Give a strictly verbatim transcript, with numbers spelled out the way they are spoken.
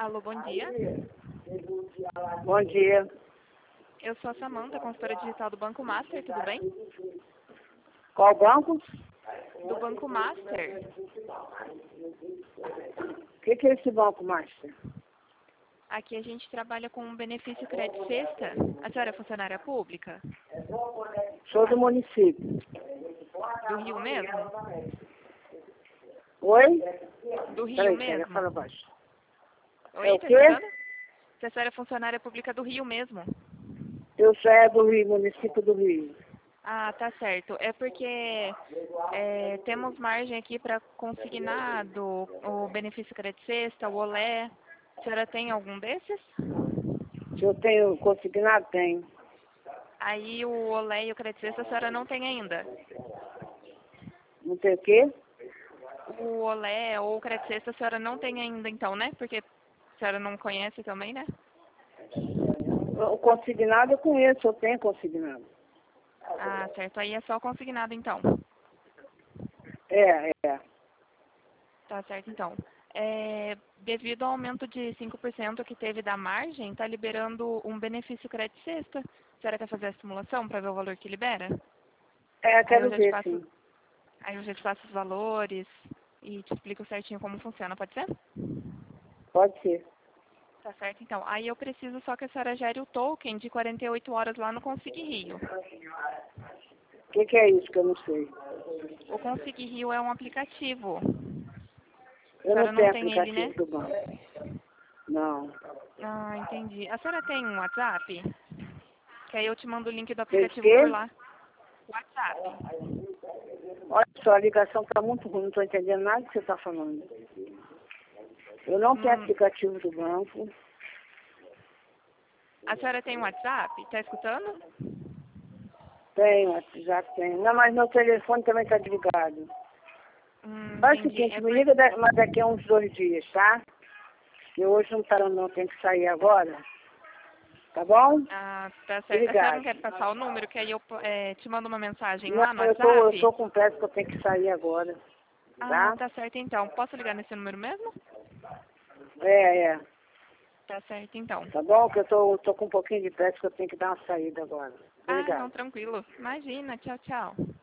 Alô, bom dia. Bom dia. Eu sou a Samanta, consultora digital do Banco Master, tudo bem? Qual banco? Do Banco Master. O que, que é esse banco, Master? Aqui a gente trabalha com um benefício crédito sexta. A senhora é funcionária pública? Sou do município. Do Rio mesmo? Oi? Do Rio Peraí, mesmo? pera, fala baixo. Oi, É o tá quê? escutando? Se a senhora é funcionária pública do Rio mesmo? Eu sou é do Rio, município do Rio. Ah, tá certo. É porque é, temos margem aqui para consignado, o benefício crédito sexta, o olé. A senhora tem algum desses? Se eu tenho consignado, tenho. Aí o olé e o crédito sexta a senhora não tem ainda. Não tem o quê? O olé ou o crédito sexta a senhora não tem ainda então, né? Porque a senhora não conhece também, né? O consignado eu conheço, eu tenho consignado. Ah, certo. Aí é só consignado então. É, é. Tá certo então. É, devido ao aumento de cinco por cento que teve da margem, está liberando um benefício crédito sexta. A senhora quer fazer a simulação para ver o valor que libera? É, Aí eu quero já te ver, passo, sim. aí eu já te passo os valores e te explico certinho como funciona, pode ser? Pode ser. Tá certo então. Aí eu preciso só que a senhora gere o token de quarenta e oito horas lá no Consig Rio. O que, que é isso que eu não sei? O Consig Rio é um aplicativo. A Eu senhora não não tenho tem ele, né? aplicativo do banco. Não. Ah, entendi. A senhora tem um WhatsApp? Que aí eu te mando o link do Tem o aplicativo por quê? lá. WhatsApp. Olha só, a ligação está muito ruim, não estou entendendo nada que você está falando. Eu não tenho Hum, aplicativo do banco. a senhora tem um WhatsApp? Tá escutando? Tenho, já tenho. Não, mas meu telefone também está desligado. Hum, Faz o entendi. seguinte, É me por... liga da- mas daqui a uns dois dias, tá? Eu hoje não tá, não, tenho que sair agora. Tá bom? Ah, tá certo. A senhora não Obrigado. quer passar o número, que aí eu é, te mando uma mensagem Não, lá no eu tô, eu WhatsApp? tô com pressa que eu tenho que sair agora, Ah, tá? tá certo então. Posso ligar nesse número mesmo? É, é. Tá certo então. Tá bom? Que eu tô, eu tô com um pouquinho de pressa que eu tenho que dar uma saída agora. Ah, não, Obrigado. tranquilo. Imagina. Tchau, tchau.